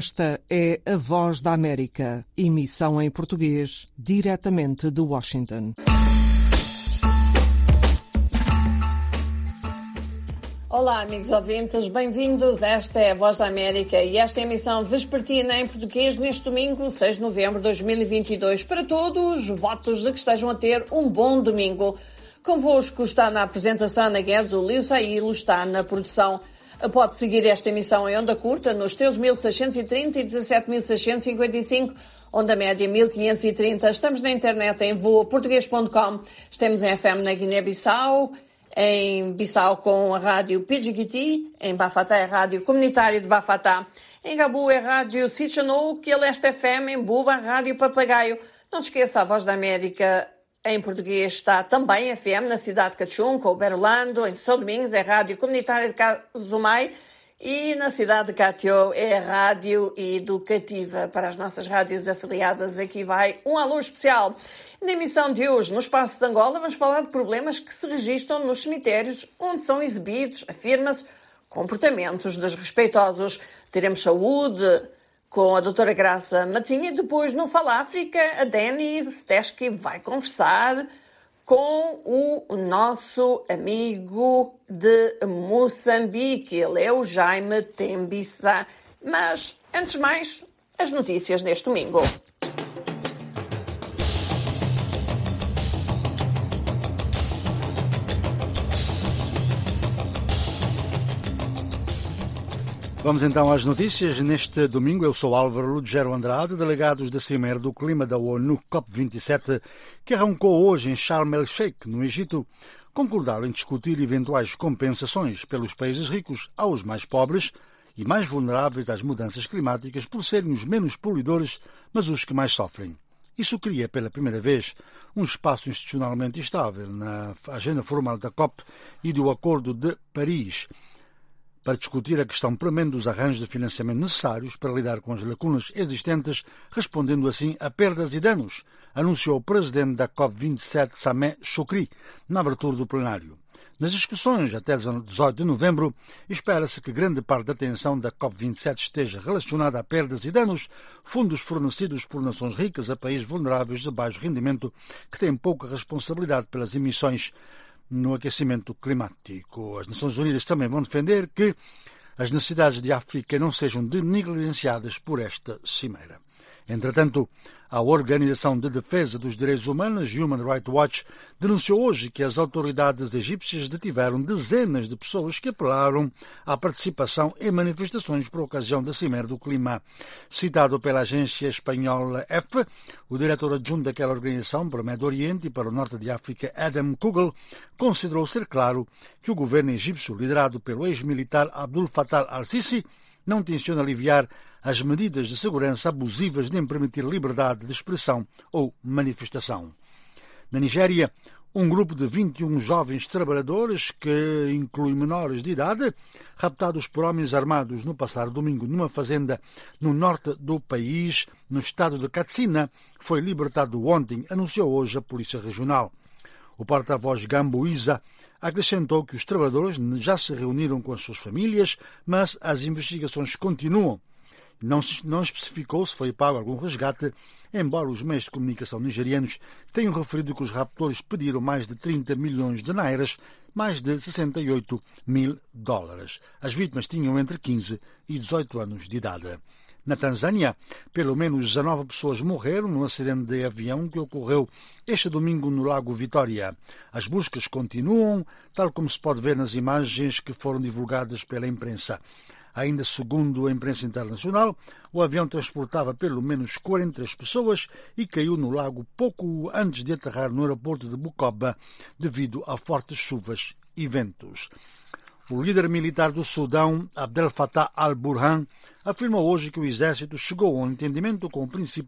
Esta é a Voz da América, emissão em português, diretamente de Washington. Olá, amigos ouvintes, bem-vindos. Esta é a Voz da América e esta é a emissão vespertina em português neste domingo, 6 de novembro de 2022. Para todos, votos de que estejam a ter um bom domingo. Convosco está na apresentação Ana Guedes, o Lio Saílo está na produção. Pode seguir esta emissão em onda curta nos 13.630 e 17.655, onda média 1.530. Estamos na internet em voaportuguês.com. Estamos em FM na Guiné-Bissau, em Bissau com a rádio Pidgiguiti, em Bafatá é a rádio comunitária de Bafatá, em Gabu é a rádio Sichanou, que a Leste FM, em Buba, a rádio Papagaio. Não se esqueça, a Voz da América em português está também FM na cidade de Cachum, com o Berlando, em São Domingos é a rádio comunitária de Cazumai e na cidade de Catió é a rádio educativa. Para as nossas rádios afiliadas, aqui vai um alô especial. Na emissão de hoje, no Espaço de Angola, vamos falar de problemas que se registram nos cemitérios onde são exibidos, afirma-se, comportamentos desrespeitosos. Teremos saúde com a doutora Graça Matinha e depois no Fala África, a Dani Steski vai conversar com o nosso amigo de Moçambique. Ele é o Jaime Tembissa. Mas, antes de mais, as notícias deste domingo. Vamos então às notícias. Neste domingo eu sou Álvaro Lugero Andrade, delegados da Cimeira do Clima da ONU COP27, que arrancou hoje em Sharm el-Sheikh, no Egito, concordaram em discutir eventuais compensações pelos países ricos aos mais pobres e mais vulneráveis às mudanças climáticas por serem os menos poluidores, mas os que mais sofrem. Isso cria, pela primeira vez, um espaço institucionalmente estável na agenda formal da COP e do Acordo de Paris, para discutir a questão puramente dos arranjos de financiamento necessários para lidar com as lacunas existentes, respondendo assim a perdas e danos, anunciou o presidente da COP27, Sameh Shoukry, na abertura do plenário. Nas discussões até 18 de novembro, espera-se que grande parte da atenção da COP27 esteja relacionada a perdas e danos, fundos fornecidos por nações ricas a países vulneráveis de baixo rendimento que têm pouca responsabilidade pelas emissões no aquecimento climático. As Nações Unidas também vão defender que as necessidades de África não sejam negligenciadas por esta cimeira. Entretanto, a Organização de Defesa dos Direitos Humanos, Human Rights Watch, denunciou hoje que as autoridades egípcias detiveram dezenas de pessoas que apelaram à participação em manifestações por ocasião da Cimeira do Clima. Citado pela agência espanhola EFE, o diretor adjunto daquela organização para o Médio Oriente e para o Norte de África, Adam Kugel, considerou ser claro que o governo egípcio, liderado pelo ex-militar Abdul Fattah al-Sisi, não tenciona aliviar as medidas de segurança abusivas nem permitir liberdade de expressão ou manifestação. Na Nigéria, um grupo de 21 jovens trabalhadores, que inclui menores de idade, raptados por homens armados no passado domingo numa fazenda no norte do país, no estado de Katsina, foi libertado ontem, anunciou hoje a Polícia Regional. O porta-voz Gambo Isa acrescentou que os trabalhadores já se reuniram com as suas famílias, mas as investigações continuam. Não especificou se foi pago algum resgate, embora os meios de comunicação nigerianos tenham referido que os raptores pediram mais de 30 milhões de nairas, mais de 68 mil dólares. As vítimas tinham entre 15 e 18 anos de idade. Na Tanzânia, pelo menos 19 pessoas morreram num acidente de avião que ocorreu este domingo no Lago Vitória. As buscas continuam, tal como se pode ver nas imagens que foram divulgadas pela imprensa. Ainda segundo a imprensa internacional, o avião transportava pelo menos 43 pessoas e caiu no lago pouco antes de aterrar no aeroporto de Bukoba devido a fortes chuvas e ventos. O líder militar do Sudão, Abdel Fattah al-Burhan, afirmou hoje que o exército chegou a um entendimento com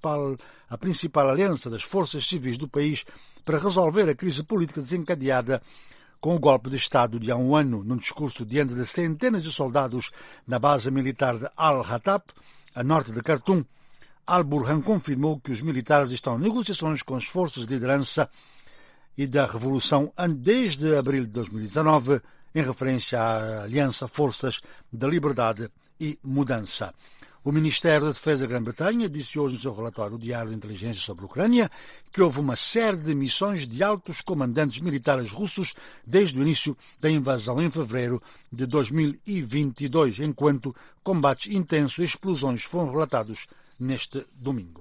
a principal aliança das forças civis do país para resolver a crise política desencadeada com o golpe de Estado de há um ano. Num discurso diante de centenas de soldados na base militar de Al-Hatab, a norte de Khartoum, al-Burhan confirmou que os militares estão em negociações com as forças de liderança e da revolução desde abril de 2019, em referência à Aliança Forças da Liberdade e Mudança. O Ministério da Defesa da Grã-Bretanha disse hoje no seu relatório diário de inteligência sobre a Ucrânia que houve uma série de missões de altos comandantes militares russos desde o início da invasão em fevereiro de 2022, enquanto combates intensos e explosões foram relatados neste domingo.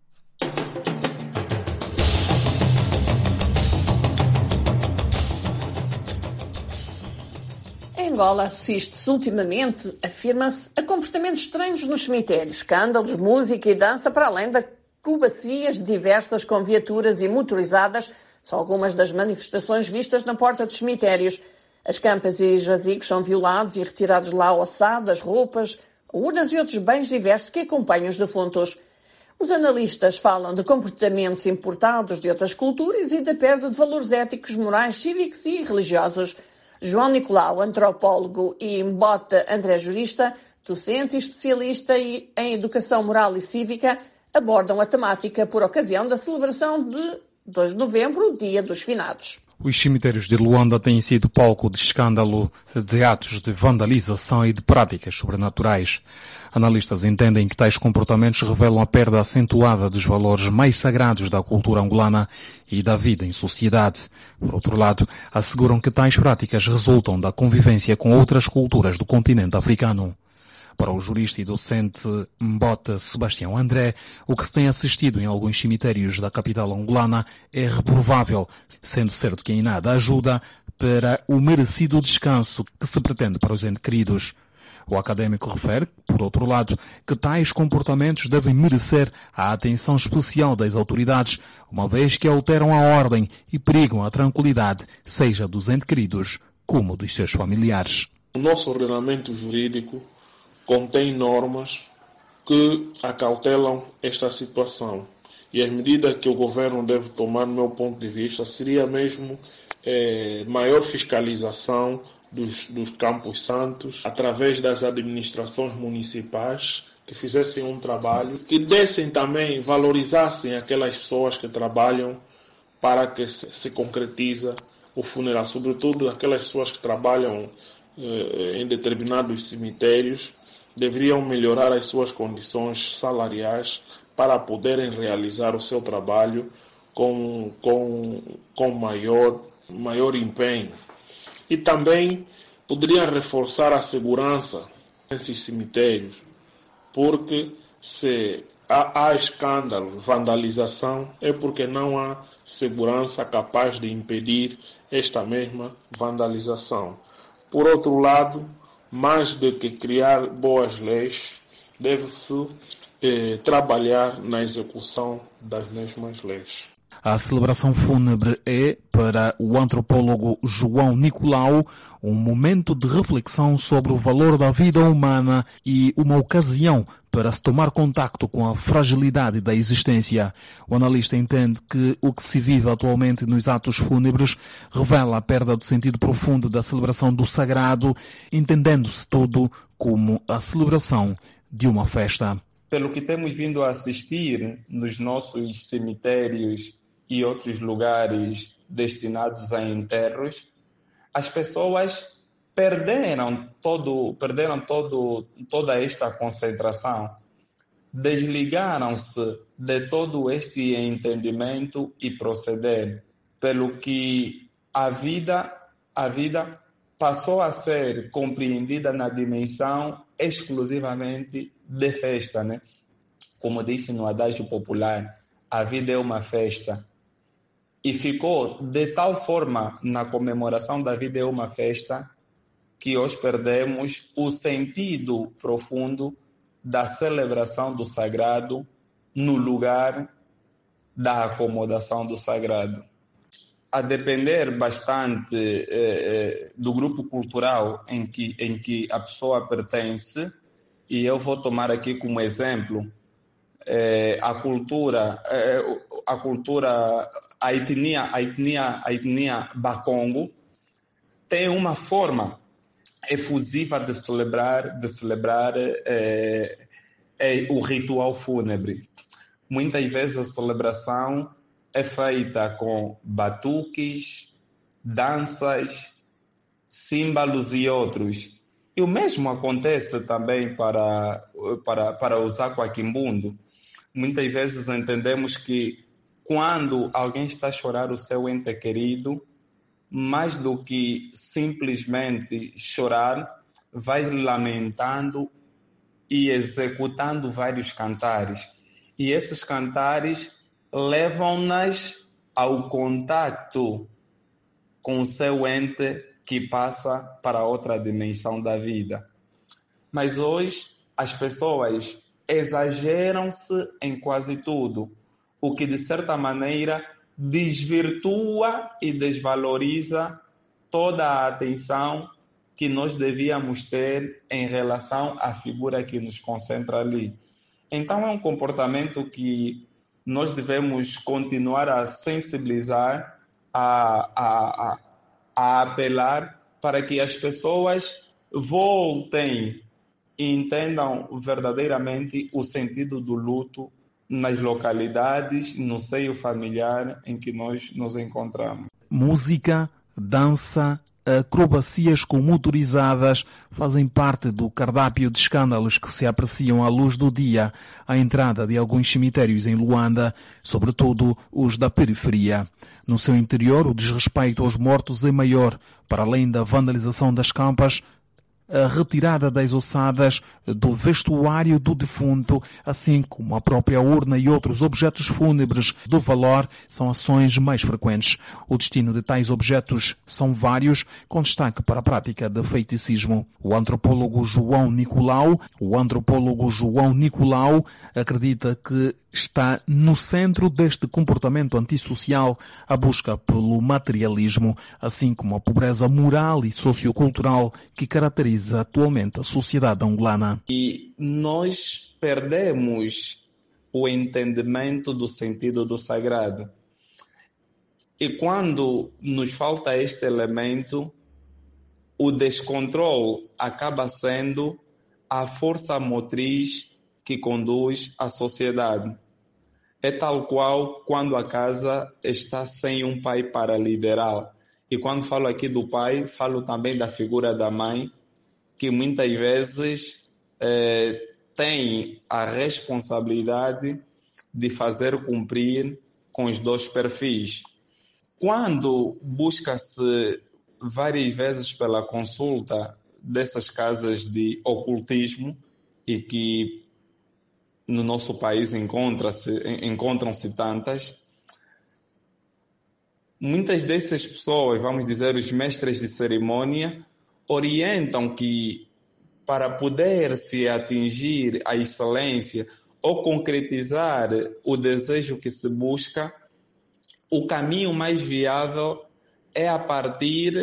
Em Angola assiste-se ultimamente, afirma-se, a comportamentos estranhos nos cemitérios, escândalos, música e dança, para além de acrobacias diversas com viaturas e motorizadas, são algumas das manifestações vistas na porta dos cemitérios. As campas e jazigos são violados e retirados lá ossadas, roupas, urnas e outros bens diversos que acompanham os defuntos. Os analistas falam de comportamentos importados de outras culturas e da perda de valores éticos, morais, cívicos e religiosos. João Nicolau, antropólogo, e Mbota André, jurista, docente e especialista em educação moral e cívica, abordam a temática por ocasião da celebração de 2 de novembro, Dia dos Finados. Os cemitérios de Luanda têm sido palco de escândalo, de atos de vandalização e de práticas sobrenaturais. Analistas entendem que tais comportamentos revelam a perda acentuada dos valores mais sagrados da cultura angolana e da vida em sociedade. Por outro lado, asseguram que tais práticas resultam da convivência com outras culturas do continente africano. Para o jurista e docente Mbota Sebastião André, o que se tem assistido em alguns cemitérios da capital angolana é reprovável, sendo certo que em nada ajuda para o merecido descanso que se pretende para os entes queridos. O académico refere, por outro lado, que tais comportamentos devem merecer a atenção especial das autoridades, uma vez que alteram a ordem e perigam a tranquilidade, seja dos entes queridos como dos seus familiares. O nosso ordenamento jurídico contém normas que acautelam esta situação. E as medidas que o governo deve tomar, no meu ponto de vista, seria mesmo maior fiscalização dos campos santos, através das administrações municipais, que fizessem um trabalho, que dessem também, valorizassem aquelas pessoas que trabalham para que se concretize o funeral, sobretudo aquelas pessoas que trabalham em determinados cemitérios, deveriam melhorar as suas condições salariais para poderem realizar o seu trabalho com maior empenho. E também poderiam reforçar a segurança nesses cemitérios, porque se há escândalo, vandalização, é porque não há segurança capaz de impedir esta mesma vandalização. Por outro lado, mais do que criar boas leis, deve-se trabalhar na execução das mesmas leis. A celebração fúnebre é, para o antropólogo João Nicolau, um momento de reflexão sobre o valor da vida humana e uma ocasião para se tomar contacto com a fragilidade da existência. O analista entende que o que se vive atualmente nos atos fúnebres revela a perda do sentido profundo da celebração do sagrado, entendendo-se tudo como a celebração de uma festa. Pelo que temos vindo a assistir nos nossos cemitérios e outros lugares destinados a enterros, as pessoas perderam toda esta concentração, desligaram-se de todo este entendimento e proceder, pelo que a vida passou a ser compreendida na dimensão exclusivamente de festa, né? Como disse no adágio popular, a vida é uma festa. E ficou de tal forma na comemoração da vida é uma festa que hoje perdemos o sentido profundo da celebração do sagrado no lugar da acomodação do sagrado. A depender bastante do grupo cultural em que a pessoa pertence, e eu vou tomar aqui como exemplo a etnia Bakongo, tem uma forma efusiva de celebrar o ritual fúnebre. Muitas vezes a celebração é feita com batuques, danças, símbolos e outros. E o mesmo acontece também para o Zacuaquimbundo. Muitas vezes entendemos que quando alguém está a chorar o seu ente querido, mais do que simplesmente chorar, vai lamentando e executando vários cantares. E esses cantares levam-nas ao contato com o seu ente que passa para outra dimensão da vida. Mas hoje as pessoas exageram-se em quase tudo, o que de certa maneira desvirtua e desvaloriza toda a atenção que nós devíamos ter em relação à figura que nos concentra ali. Então é um comportamento que nós devemos continuar a sensibilizar, a apelar para que as pessoas voltem e entendam verdadeiramente o sentido do luto nas localidades, no seio familiar em que nós nos encontramos. Música, dança, acrobacias com motorizadas fazem parte do cardápio de escândalos que se apreciam à luz do dia à entrada de alguns cemitérios em Luanda, sobretudo os da periferia. No seu interior, o desrespeito aos mortos é maior, para além da vandalização das campas, a retirada das ossadas do vestuário do defunto, assim como a própria urna e outros objetos fúnebres de valor, são ações mais frequentes. O destino de tais objetos são vários, com destaque para a prática de feiticismo. O antropólogo João Nicolau acredita que está no centro deste comportamento antissocial a busca pelo materialismo, assim como a pobreza moral e sociocultural que caracteriza atualmente a sociedade angolana. E nós perdemos o entendimento do sentido do sagrado. E quando nos falta este elemento, o descontrole acaba sendo a força motriz que conduz a sociedade. É tal qual quando a casa está sem um pai para liderar. E quando falo aqui do pai, falo também da figura da mãe, que muitas vezes tem a responsabilidade de fazer cumprir com os dois perfis. Quando busca-se várias vezes pela consulta dessas casas de ocultismo, e que no nosso país encontram-se tantas, muitas dessas pessoas, vamos dizer, os mestres de cerimônia, orientam que para poder-se atingir a excelência ou concretizar o desejo que se busca, o caminho mais viável é a partir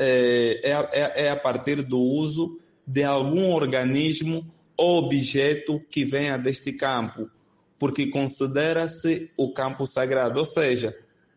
do uso de algum organismo ou objeto que venha deste campo, porque considera-se o campo sagrado. Ou seja,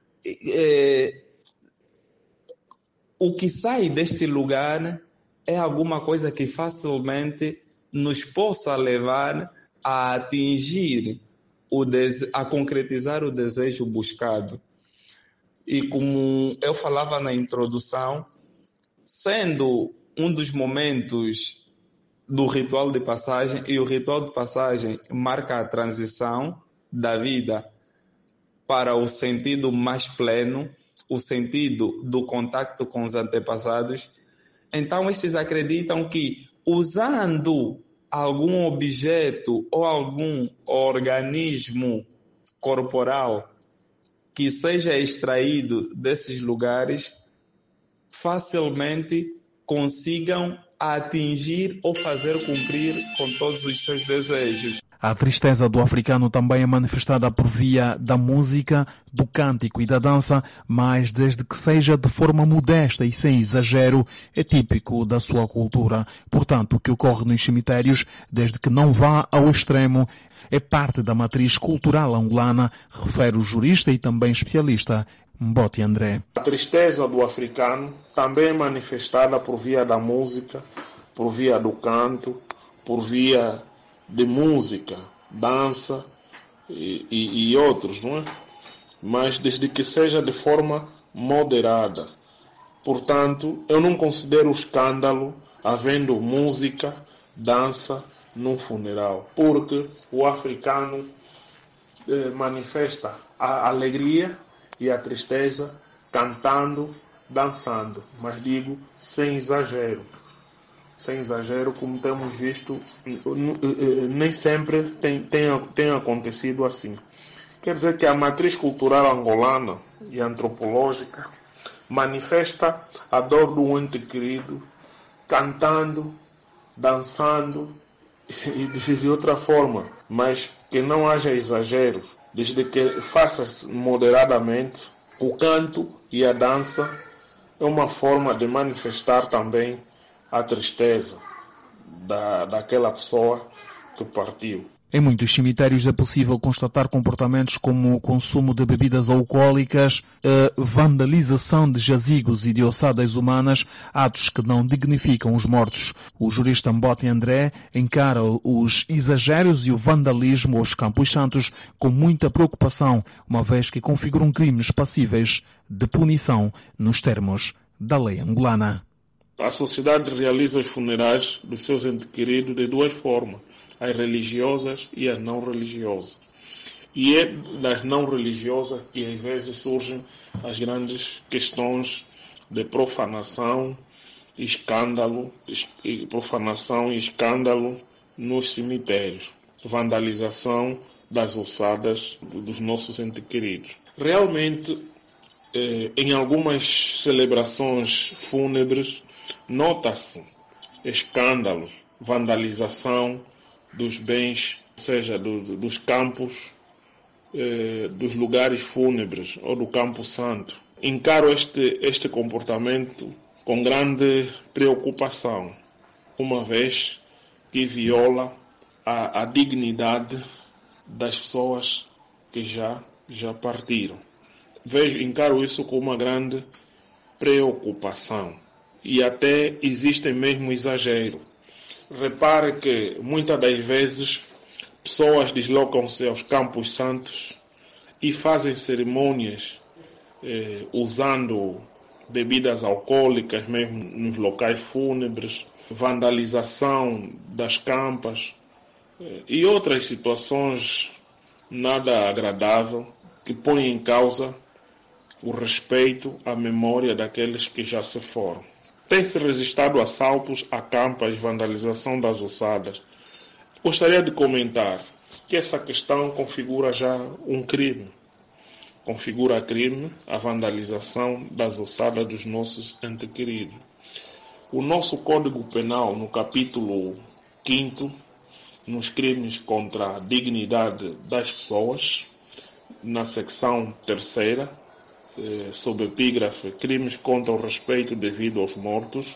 o que sai deste lugar é alguma coisa que facilmente nos possa levar a atingir, a concretizar o desejo buscado. E como eu falava na introdução, sendo um dos momentos do ritual de passagem, e o ritual de passagem marca a transição da vida para o sentido mais pleno, o sentido do contato com os antepassados. Então, estes acreditam que, usando algum objeto ou algum organismo corporal que seja extraído desses lugares, facilmente consigam atingir ou fazer cumprir com todos os seus desejos. A tristeza do africano também é manifestada por via da música, do cântico e da dança, mas desde que seja de forma modesta e sem exagero, é típico da sua cultura. Portanto, o que ocorre nos cemitérios, desde que não vá ao extremo, é parte da matriz cultural angolana, refere o jurista e também especialista Mbote André. A tristeza do africano também é manifestada por via da música, por via do canto, por via de música, dança e outros, não é? Mas desde que seja de forma moderada. Portanto, eu não considero escândalo havendo música, dança num funeral, porque o africano manifesta a alegria e a tristeza cantando, dançando, mas digo sem exagero. Sem exagero, como temos visto, nem sempre tem acontecido assim. Quer dizer que a matriz cultural angolana e antropológica manifesta a dor do ente querido, cantando, dançando e de outra forma, mas que não haja exagero, desde que faça-se moderadamente. O canto e a dança é uma forma de manifestar também a tristeza daquela pessoa que partiu. Em muitos cemitérios é possível constatar comportamentos como o consumo de bebidas alcoólicas, a vandalização de jazigos e de ossadas humanas, atos que não dignificam os mortos. O jurista Mbote André encara os exageros e o vandalismo aos Campos Santos com muita preocupação, uma vez que configuram crimes passíveis de punição nos termos da lei angolana. A sociedade realiza os funerais dos seus entes queridos de duas formas, as religiosas e as não religiosas. E é das não religiosas que às vezes surgem as grandes questões de profanação e escândalo nos cemitérios, vandalização das ossadas dos nossos entes queridos. Realmente, em algumas celebrações fúnebres, nota-se escândalos, vandalização dos bens, ou seja, dos campos, dos lugares fúnebres ou do Campo Santo. Encaro este comportamento com grande preocupação, uma vez que viola a dignidade das pessoas que já partiram. Encaro isso com uma grande preocupação e até existe mesmo exagero. Repare que muitas das vezes pessoas deslocam-se aos Campos Santos e fazem cerimônias usando bebidas alcoólicas mesmo nos locais fúnebres, vandalização das campas e outras situações nada agradável que põem em causa o respeito à memória daqueles que já se foram. Tem-se registrado assaltos a campas, vandalização das ossadas. Gostaria de comentar que essa questão configura já um crime. Configura crime a vandalização das ossadas dos nossos entes queridos. O nosso Código Penal, no capítulo 5º, nos crimes contra a dignidade das pessoas, na secção 3ª, sob epígrafe Crimes contra o respeito devido aos mortos,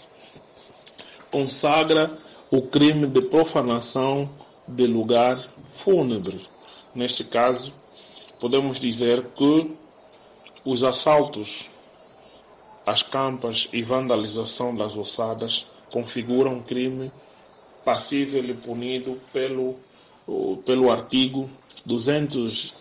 consagra o crime de profanação de lugar fúnebre. Neste caso, podemos dizer que os assaltos às campas e vandalização das ossadas configuram crime passível e punido pelo artigo 221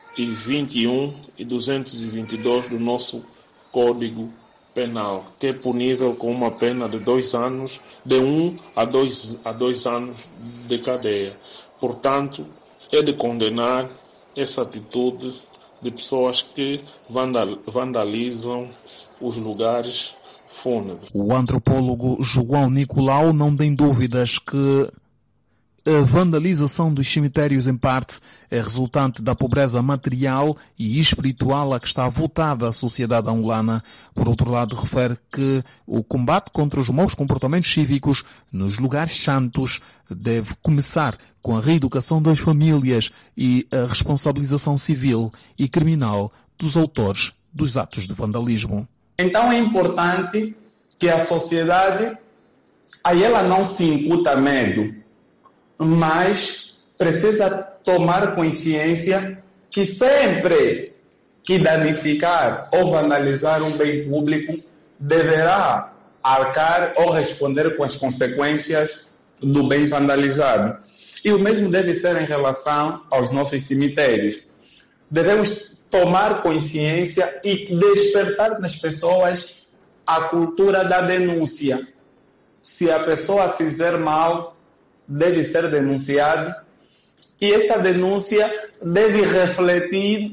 e 222 do nosso Código Penal, que é punível com uma pena de 2 anos, de 1 a 2 anos de cadeia. Portanto, é de condenar essa atitude de pessoas que vandalizam os lugares fúnebres. O antropólogo João Nicolau não tem dúvidas que a vandalização dos cemitérios, em parte, é resultante da pobreza material e espiritual a que está voltada a sociedade angolana. Por outro lado, refere que o combate contra os maus comportamentos cívicos nos lugares santos deve começar com a reeducação das famílias e a responsabilização civil e criminal dos autores dos atos de vandalismo. Então é importante que a sociedade, aí ela não se incuta medo, mas precisa tomar consciência que sempre que danificar ou vandalizar um bem público deverá arcar ou responder com as consequências do bem vandalizado. E o mesmo deve ser em relação aos nossos cemitérios. Devemos tomar consciência e despertar nas pessoas a cultura da denúncia. se a pessoa fizer mal, deve ser denunciado, e esta denúncia deve refletir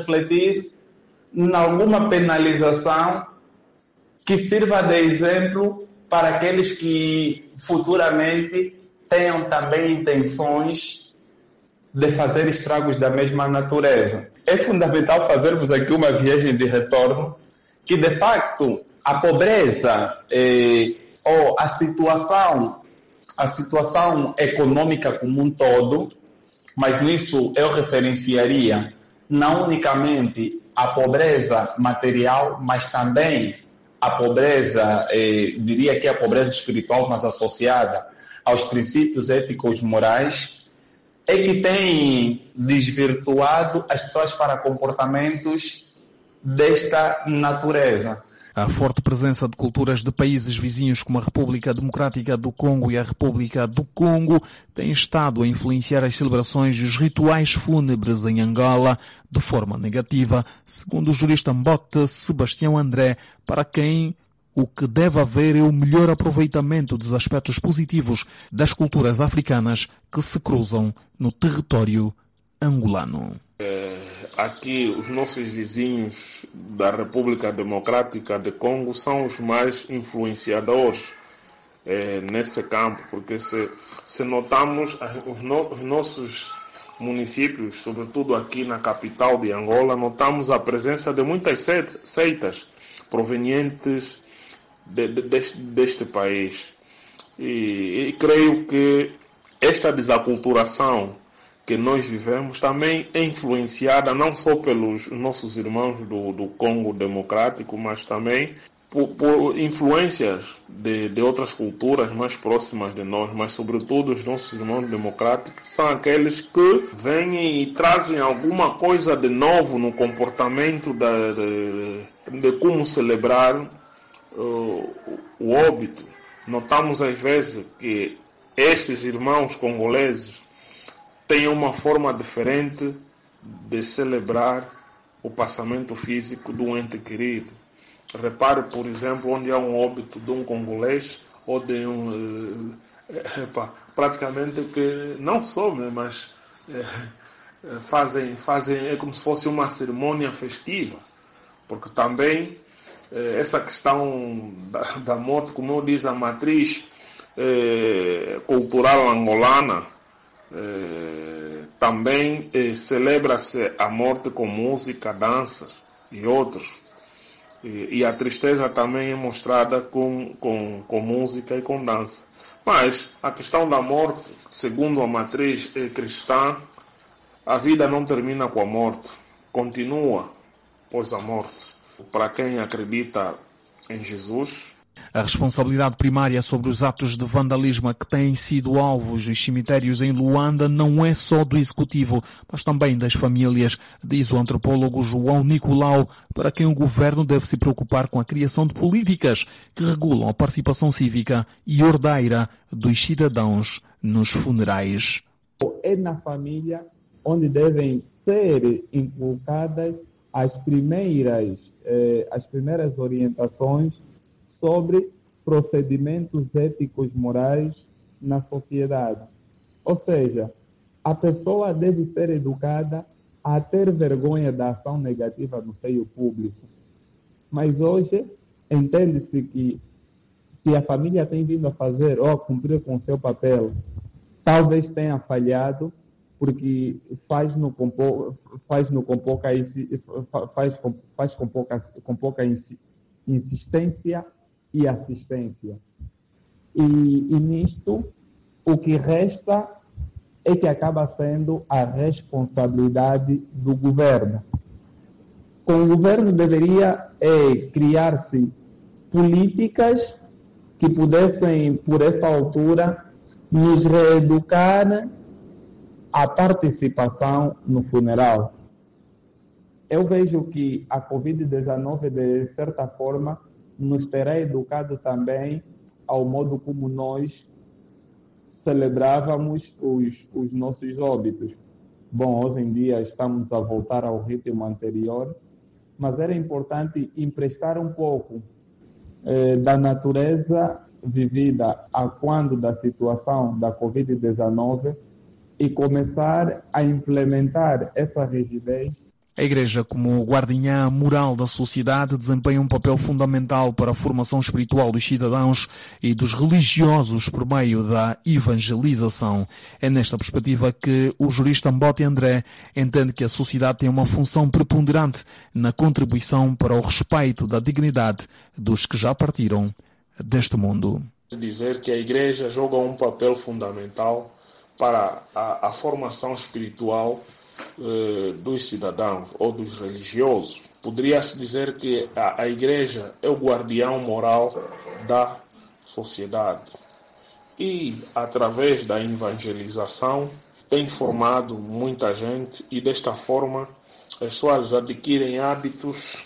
em alguma penalização que sirva de exemplo para aqueles que futuramente tenham também intenções de fazer estragos da mesma natureza. É fundamental fazermos aqui uma viagem de retorno, que de facto a pobreza ou a situação econômica como um todo, mas nisso eu referenciaria não unicamente a pobreza material, mas também a pobreza, diria que é a pobreza espiritual, mas associada aos princípios éticos morais, é que tem desvirtuado as pessoas para comportamentos desta natureza. A forte presença de culturas de países vizinhos como a República Democrática do Congo e a República do Congo tem estado a influenciar as celebrações e os rituais fúnebres em Angola de forma negativa, segundo o jurista Mbote Sebastião André, para quem o que deve haver é o melhor aproveitamento dos aspectos positivos das culturas africanas que se cruzam no território angolano. Aqui os nossos vizinhos da República Democrática do Congo são os mais influenciadores nesse campo, porque se notamos os nossos municípios, sobretudo aqui na capital de Angola, notamos a presença de muitas seitas provenientes deste país. E creio que esta desaculturação que nós vivemos também é influenciada não só pelos nossos irmãos do Congo Democrático, mas também por influências de outras culturas mais próximas de nós, mas sobretudo os nossos irmãos democráticos são aqueles que vêm e trazem alguma coisa de novo no comportamento de como celebrar o óbito. Notamos às vezes que estes irmãos congoleses têm uma forma diferente de celebrar o passamento físico de um ente querido. Repare, por exemplo, onde há um óbito de um congolês ou de praticamente que não some, mas fazem é como se fosse uma cerimônia festiva, porque também essa questão da morte, como diz a matriz cultural angolana, também celebra-se a morte com música, danças e outros. E a tristeza também é mostrada com música e com dança. Mas a questão da morte, segundo a matriz cristã, a vida não termina com a morte, continua após a morte. Para quem acredita em Jesus, a responsabilidade primária sobre os atos de vandalismo a que têm sido alvos os cemitérios em Luanda não é só do Executivo, mas também das famílias, diz o antropólogo João Nicolau, para quem o governo deve se preocupar com a criação de políticas que regulam a participação cívica e ordeira dos cidadãos nos funerais. É na família onde devem ser inculcadas as primeiras orientações sobre procedimentos éticos morais na sociedade. Ou seja, a pessoa deve ser educada a ter vergonha da ação negativa no seio público. Mas hoje entende-se que se a família tem vindo a fazer ou a cumprir com o seu papel, talvez tenha falhado, porque faz com pouca insistência e assistência. E nisto, o que resta é que acaba sendo a responsabilidade do governo. Com o governo deveria criar-se políticas que pudessem, por essa altura, nos reeducar a participação no funeral. Eu vejo que a Covid-19, de certa forma, nos terá educado também ao modo como nós celebrávamos os nossos óbitos. Bom, hoje em dia estamos a voltar ao ritmo anterior, mas era importante emprestar um pouco da natureza vivida a quando da situação da Covid-19 e começar a implementar essa rigidez. A Igreja, como guardiã moral da sociedade, desempenha um papel fundamental para a formação espiritual dos cidadãos e dos religiosos por meio da evangelização. É nesta perspectiva que o jurista Mbote André entende que a sociedade tem uma função preponderante na contribuição para o respeito da dignidade dos que já partiram deste mundo. Dizer que a Igreja joga um papel fundamental para a formação espiritual dos cidadãos ou dos religiosos. Poderia-se dizer que a Igreja é o guardião moral da sociedade e, através da evangelização, tem formado muita gente e, desta forma, as pessoas adquirem hábitos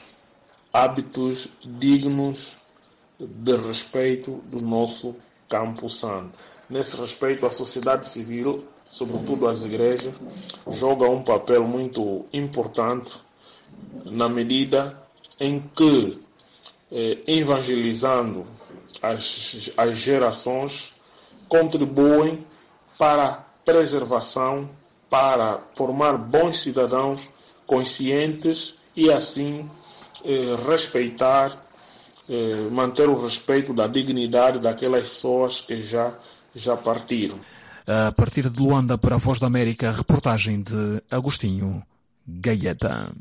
dignos de respeito do nosso campo santo. Nesse respeito, a sociedade civil, sobretudo as igrejas, joga um papel muito importante na medida em que, evangelizando as gerações, contribuem para a preservação, para formar bons cidadãos conscientes e, assim, manter o respeito da dignidade daquelas pessoas que já partiram. A partir de Luanda, para a Voz da América, reportagem de Agostinho Gaeta.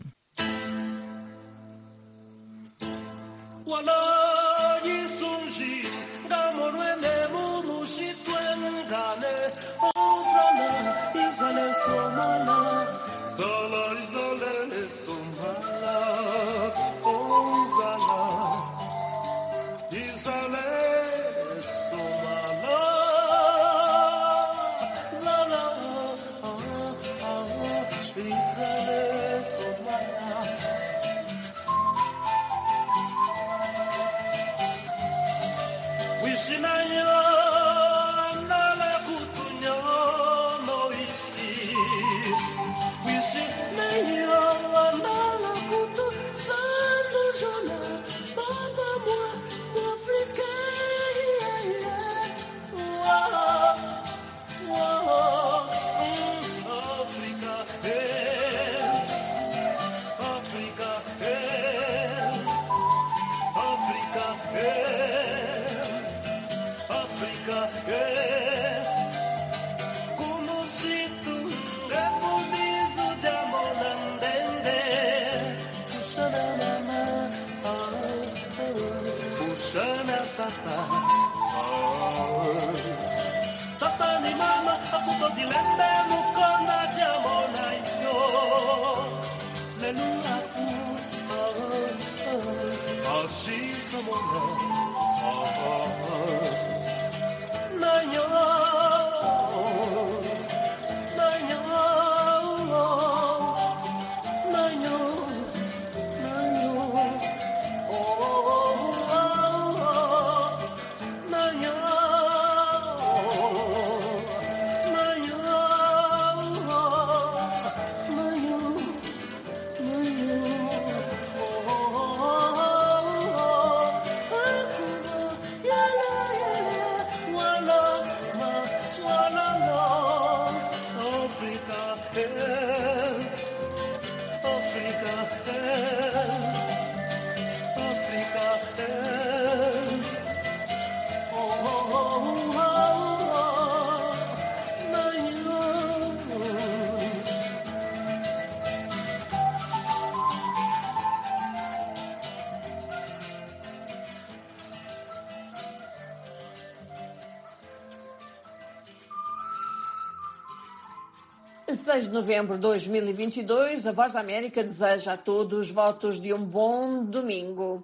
Em 6 de novembro de 2022, a Voz da América deseja a todos votos de um bom domingo.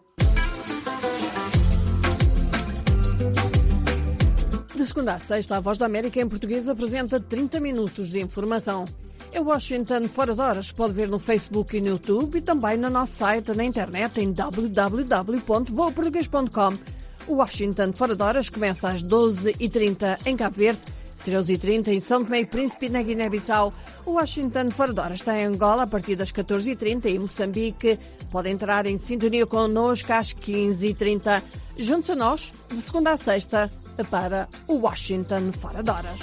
De segunda a sexta, a Voz da América em português apresenta 30 minutos de informação. É Washington Fora de Horas, pode ver no Facebook e no YouTube e também no nosso site na internet em www.voaportugues.com. O Washington Fora de Horas começa às 12h30 em Cabo Verde, 13h30 em São Tomé e Príncipe, na Guiné-Bissau. O Washington Fora de Horas está em Angola a partir das 14h30 e em Moçambique pode entrar em sintonia connosco às 15h30. Juntos a nós, de segunda a sexta, para o Washington Fora de Horas.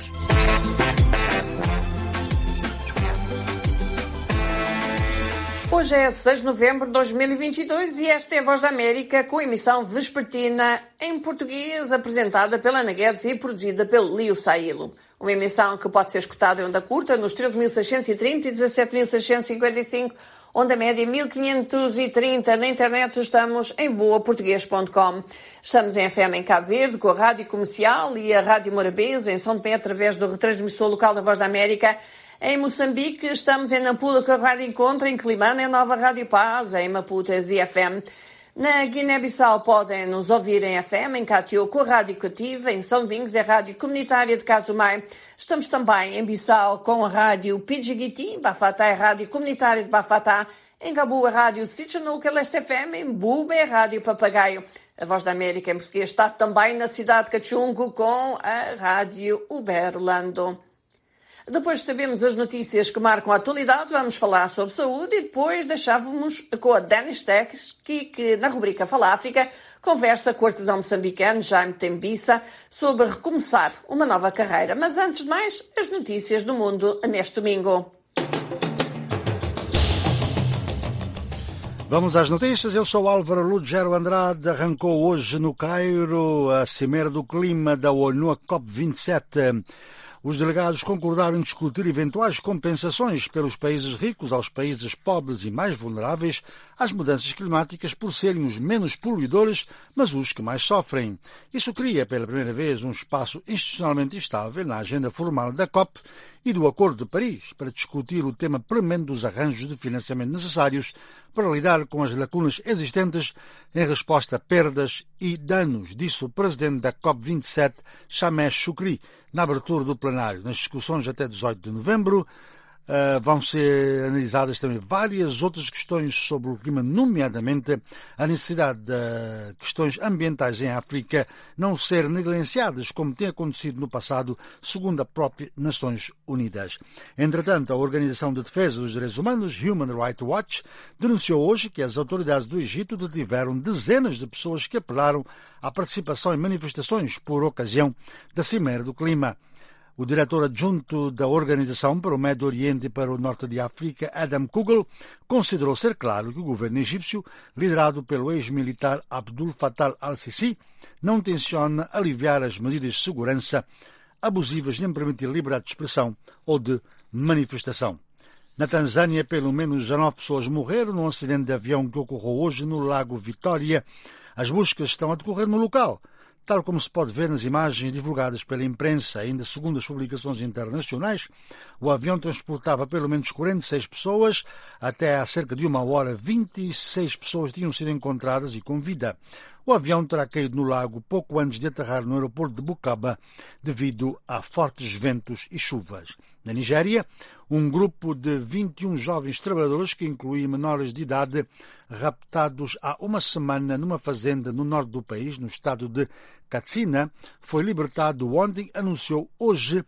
Hoje é 6 de novembro de 2022 e esta é a Voz da América com emissão vespertina em português, apresentada pela Ana Guedes e produzida pelo Lio Sailo. Uma emissão que pode ser escutada em onda curta nos 13.630 e 17.655, onda média 1530. Na internet estamos em boaportuguês.com. Estamos em FM em Cabo Verde, com a Rádio Comercial e a Rádio Morabeza, em São Tomé, através do retransmissor local da Voz da América. Em Moçambique, estamos em Nampula com a Rádio Encontro, em Climane, em Nova Rádio Paz, em Maputo, ZFM. Na Guiné-Bissau podem nos ouvir em FM, em Catió com a Rádio Cativa, em São Domingos, a Rádio Comunitária de Casumai. Estamos também em Bissau com a Rádio Pidjiguiti, Bafatá, a Rádio Comunitária de Bafatá, em Gabu, a Rádio Sichanuca, Leste FM, em Bube, a Rádio Papagaio. A Voz da América em português está também na cidade de Cachungo com a Rádio Uberlando. Depois de sabermos as notícias que marcam a atualidade, vamos falar sobre saúde e depois deixávamos com a Denis Teski, que na rubrica Fala África conversa com o artesão moçambicano Jaime Tembissa sobre recomeçar uma nova carreira. Mas antes de mais, as notícias do mundo neste domingo. Vamos às notícias. Eu sou Álvaro Lugero Andrade. Arrancou hoje no Cairo a Cimeira do Clima da ONU, a COP27. Os delegados concordaram em discutir eventuais compensações pelos países ricos aos países pobres e mais vulneráveis às mudanças climáticas por serem os menos poluidores, mas os que mais sofrem. Isso cria pela primeira vez um espaço institucionalmente estável na agenda formal da COP e do Acordo de Paris para discutir o tema premente dos arranjos de financiamento necessários para lidar com as lacunas existentes em resposta a perdas e danos, disse o presidente da COP27, Sameh Shoukry, na abertura do plenário. Nas discussões até 18 de novembro vão ser analisadas também várias outras questões sobre o clima, nomeadamente a necessidade de questões ambientais em África não ser negligenciadas, como tem acontecido no passado, segundo a própria Nações Unidas. Entretanto, a Organização de Defesa dos Direitos Humanos, Human Rights Watch, denunciou hoje que as autoridades do Egito detiveram dezenas de pessoas que apelaram à participação em manifestações por ocasião da Cimeira do Clima. O diretor adjunto da Organização para o Médio Oriente e para o Norte de África, Adam Kugel, considerou ser claro que o governo egípcio, liderado pelo ex-militar Abdul Fattah al-Sisi, não tenciona aliviar as medidas de segurança abusivas nem permitir liberdade de expressão ou de manifestação. Na Tanzânia, pelo menos 19 pessoas morreram num acidente de avião que ocorreu hoje no Lago Vitória. As buscas estão a decorrer no local, tal como se pode ver nas imagens divulgadas pela imprensa. Ainda segundo as publicações internacionais, o avião transportava pelo menos 46 pessoas. Até há cerca de uma hora, 26 pessoas tinham sido encontradas e com vida. O avião terá caído no lago pouco antes de aterrar no aeroporto de Bukaba devido a fortes ventos e chuvas. Na Nigéria, um grupo de 21 jovens trabalhadores, que incluem menores de idade, raptados há uma semana numa fazenda no norte do país, no estado de Katsina, foi libertado ontem, anunciou hoje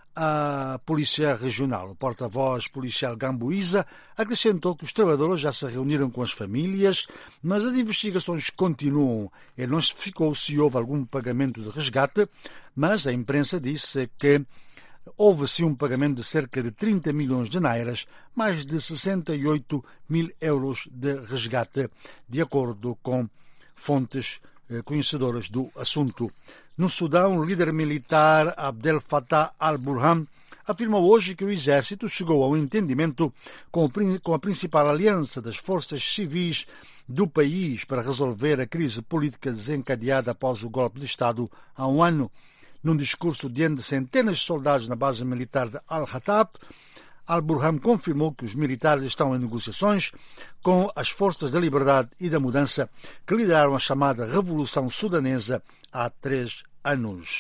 a Polícia Regional. O porta-voz policial Gambuíza acrescentou que os trabalhadores já se reuniram com as famílias, mas as investigações continuam. Ele não especificou se houve algum pagamento de resgate, mas a imprensa disse que houve sim um pagamento de cerca de 30 milhões de nairas, mais de 68 mil euros de resgate, de acordo com fontes conhecedoras do assunto. No Sudão, o líder militar Abdel Fattah al-Burhan afirmou hoje que o exército chegou a um entendimento com a principal aliança das forças civis do país para resolver a crise política desencadeada após o golpe de Estado há um ano. Num discurso diante de centenas de soldados na base militar de Al-Hatab, Al-Burhan confirmou que os militares estão em negociações com as forças da liberdade e da mudança que lideraram a chamada Revolução Sudanesa há 3 anos.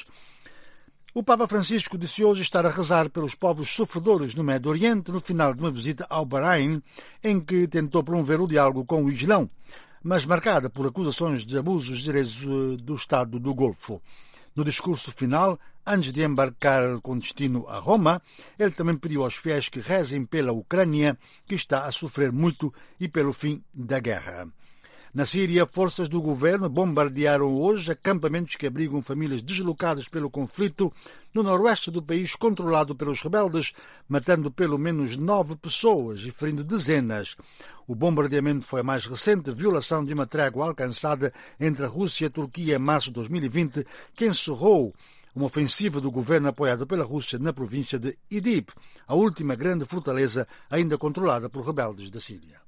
O Papa Francisco disse hoje estar a rezar pelos povos sofredores no Médio Oriente no final de uma visita ao Bahrein, em que tentou promover o diálogo com o Islão, mas marcada por acusações de abusos de direitos do Estado do Golfo. No discurso final, Antes de embarcar com destino a Roma, ele também pediu aos fiéis que rezem pela Ucrânia, que está a sofrer muito, e pelo fim da guerra. Na Síria, forças do governo bombardearam hoje acampamentos que abrigam famílias deslocadas pelo conflito no noroeste do país, controlado pelos rebeldes, matando pelo menos 9 pessoas e ferindo dezenas. O bombardeamento foi a mais recente violação de uma trégua alcançada entre a Rússia e a Turquia em março de 2020, que encerrou uma ofensiva do governo apoiado pela Rússia na província de Idlib, a última grande fortaleza ainda controlada por rebeldes da Síria.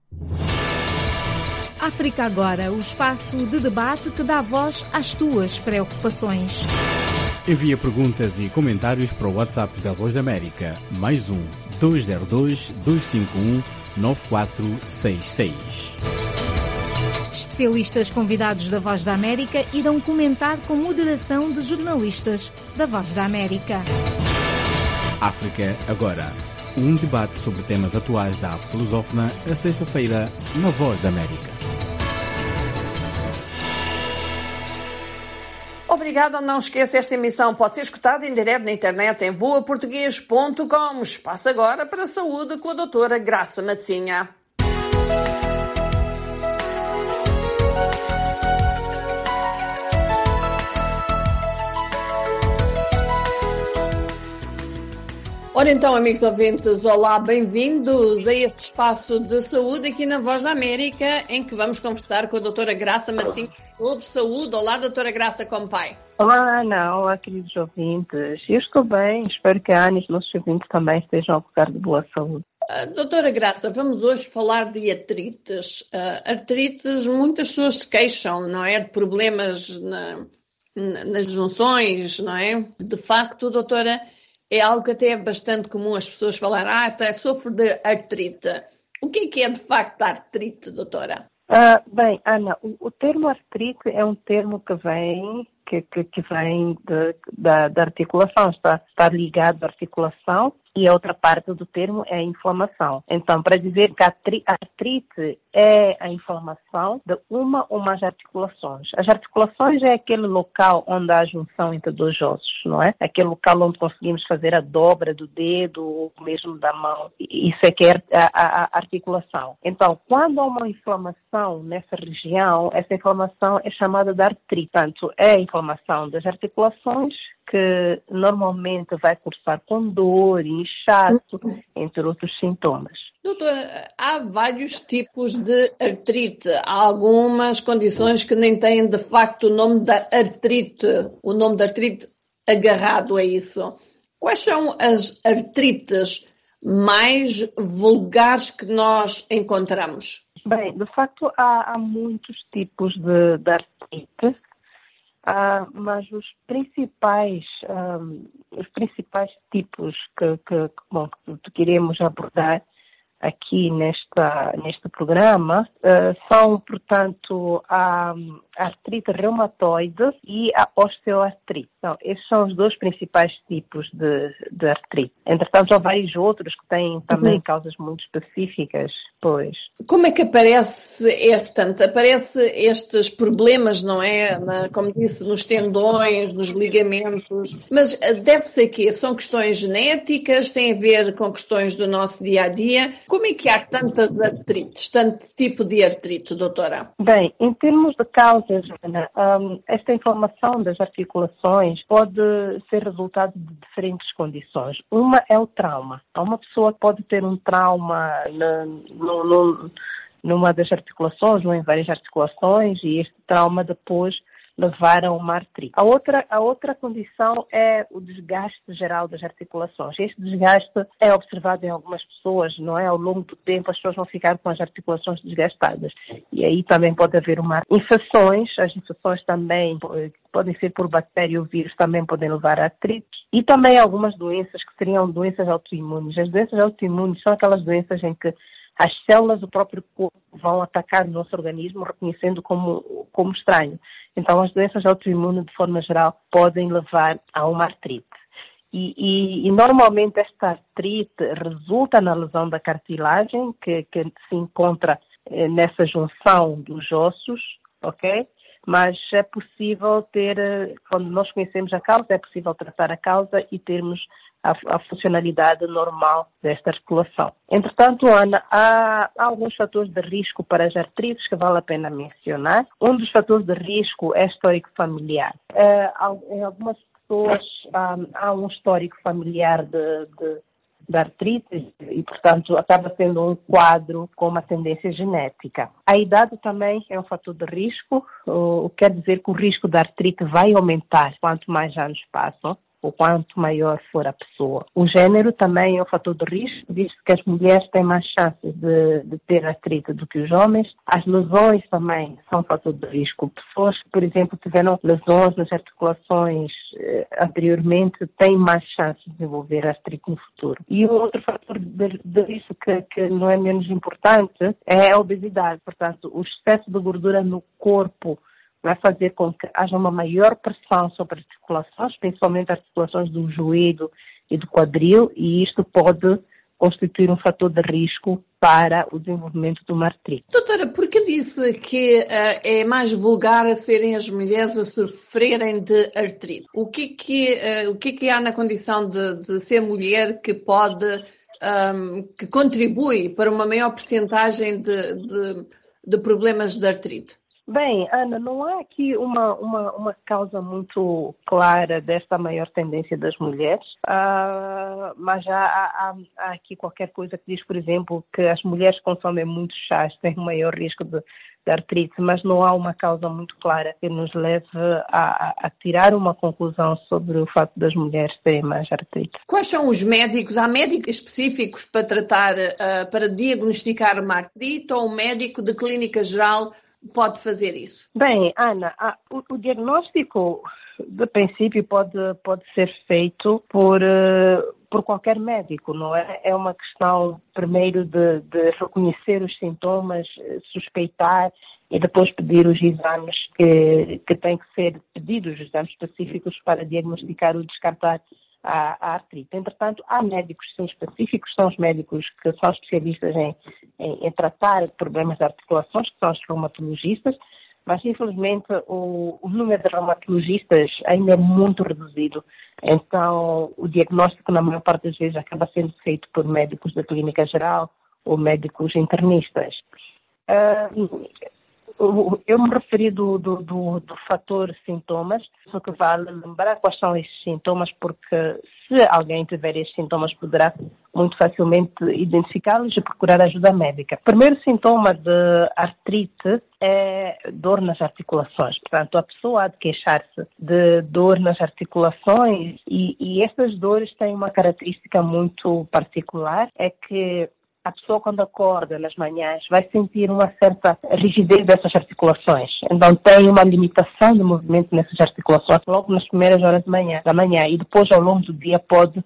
África Agora, o espaço de debate que dá voz às tuas preocupações. Envia perguntas e comentários para o WhatsApp da Voz da América, +1 202 251 9466. Especialistas convidados da Voz da América irão comentar com moderação de jornalistas da Voz da América. África Agora, um debate sobre temas atuais da África lusófona, a sexta-feira, na Voz da América. Obrigada, não esqueça, esta emissão pode ser escutada em direto na internet em voaportugues.com. Espaço agora para a saúde com a doutora Graça Matzinha. Ora então, amigos ouvintes, olá, bem-vindos a este espaço de saúde aqui na Voz da América, em que vamos conversar com a doutora Graça Matzinha sobre saúde. Olá, doutora Graça, como vai? Olá, Ana, olá, queridos ouvintes. Eu estou bem, espero que a Ana e os nossos ouvintes também estejam a gozar de boa saúde. Doutora Graça, vamos hoje falar de artrites. Artrites, muitas pessoas se queixam, não é? De problemas nas junções, não é? De facto, doutora, é algo que até é bastante comum as pessoas falarem, até sofro de artrite. O que é de facto a artrite, doutora? Bem, Ana, o termo artrite é um termo que vem da articulação, está ligado à articulação, e a outra parte do termo é a inflamação. Então, para dizer que a artrite é a inflamação de uma ou mais articulações. As articulações é aquele local onde há a junção entre dois ossos, não é? Aquele local onde conseguimos fazer a dobra do dedo ou mesmo da mão. Isso é que é a articulação. Então, quando há uma inflamação nessa região, essa inflamação é chamada de artrite. Portanto, é a inflamação das articulações que normalmente vai cursar com dor, inchaço, entre outros sintomas. Doutora, há vários tipos de artrite. Há algumas condições que nem têm, de facto, o nome da artrite, o nome da artrite agarrado a isso. Quais são as artrites mais vulgares que nós encontramos? Bem, de facto, há muitos tipos de artrite. Mas os principais tipos que queremos abordar aqui neste programa são, portanto, a artrite reumatoide e a osteoartrite. Então, esses são os dois principais tipos de artrite. Entretanto, há vários outros que têm também causas muito específicas, pois. Como é que aparece estes problemas, não é? Como disse, nos tendões, nos ligamentos, mas deve-se a quê? São questões genéticas, têm a ver com questões do nosso dia-a-dia? Como é que há tantas artrites, tanto tipo de artrite, doutora? Bem, em termos de causas, Ana, esta inflamação das articulações pode ser resultado de diferentes condições. Uma é o trauma. Uma pessoa pode ter um trauma numa das articulações ou em várias articulações e este trauma depois levar a uma artrite. A outra condição é o desgaste geral das articulações. Este desgaste é observado em algumas pessoas, não é? Ao longo do tempo as pessoas vão ficar com as articulações desgastadas. E aí também pode haver uma infecções. As infecções também podem ser por bactéria ou vírus, também podem levar a artrite. E também algumas doenças que seriam doenças autoimunes. As doenças autoimunes são aquelas doenças em que as células do próprio corpo vão atacar o nosso organismo, reconhecendo como estranho. Então, as doenças autoimunes, de forma geral, podem levar a uma artrite. E normalmente esta artrite resulta na lesão da cartilagem, que se encontra nessa junção dos ossos, ok? mas é possível quando nós conhecemos a causa, é possível tratar a causa e termos a funcionalidade normal desta articulação. Entretanto, Ana, há alguns fatores de risco para as artrites que vale a pena mencionar. Um dos fatores de risco é histórico familiar. Em algumas pessoas há um histórico familiar de artrite e, portanto, acaba sendo um quadro com uma tendência genética. A idade também é um fator de risco, quer dizer que o risco da artrite vai aumentar quanto mais anos passam, ou quanto maior for a pessoa. O gênero também é um fator de risco, diz que as mulheres têm mais chances de ter artrite do que os homens. As lesões também são um fator de risco. Pessoas que, por exemplo, tiveram lesões nas articulações anteriormente têm mais chances de desenvolver artrite no futuro. E um outro fator de risco que não é menos importante é a obesidade. Portanto, o excesso de gordura no corpo vai fazer com que haja uma maior pressão sobre as articulações, principalmente as articulações do joelho e do quadril, e isto pode constituir um fator de risco para o desenvolvimento de uma artrite. Doutora, por que disse que é mais vulgar a serem as mulheres a sofrerem de artrite? O que há na condição de ser mulher que pode, que contribui para uma maior percentagem de problemas de artrite? Bem, Ana, não há aqui uma causa muito clara desta maior tendência das mulheres, mas há aqui qualquer coisa que diz, por exemplo, que as mulheres que consomem muitos chás têm um maior risco de artrite, mas não há uma causa muito clara que nos leve a tirar uma conclusão sobre o facto das mulheres terem mais artrite. Quais são os médicos? Há médicos específicos para tratar, para diagnosticar uma artrite, ou um médico de clínica geral pode fazer isso? Bem, Ana, o diagnóstico, de princípio, pode ser feito por qualquer médico, não é? É uma questão, primeiro, de reconhecer os sintomas, suspeitar e depois pedir os exames que têm que ser pedidos, os exames específicos para diagnosticar ou descartar a artrite. Entretanto, há médicos sim, específicos, são os médicos que são especialistas em tratar problemas de articulações, que são os reumatologistas, mas infelizmente o número de reumatologistas ainda é muito reduzido. Então, o diagnóstico, na maior parte das vezes, acaba sendo feito por médicos da clínica geral ou médicos internistas. Eu me referi do fator sintomas, só que vale lembrar quais são esses sintomas, porque se alguém tiver esses sintomas, poderá muito facilmente identificá-los e procurar ajuda médica. O primeiro sintoma de artrite é dor nas articulações. Portanto, a pessoa há de queixar-se de dor nas articulações e estas dores têm uma característica muito particular, é que a pessoa, quando acorda nas manhãs, vai sentir uma certa rigidez dessas articulações. Então, tem uma limitação de movimento nessas articulações logo nas primeiras horas da manhã. E depois, ao longo do dia, pode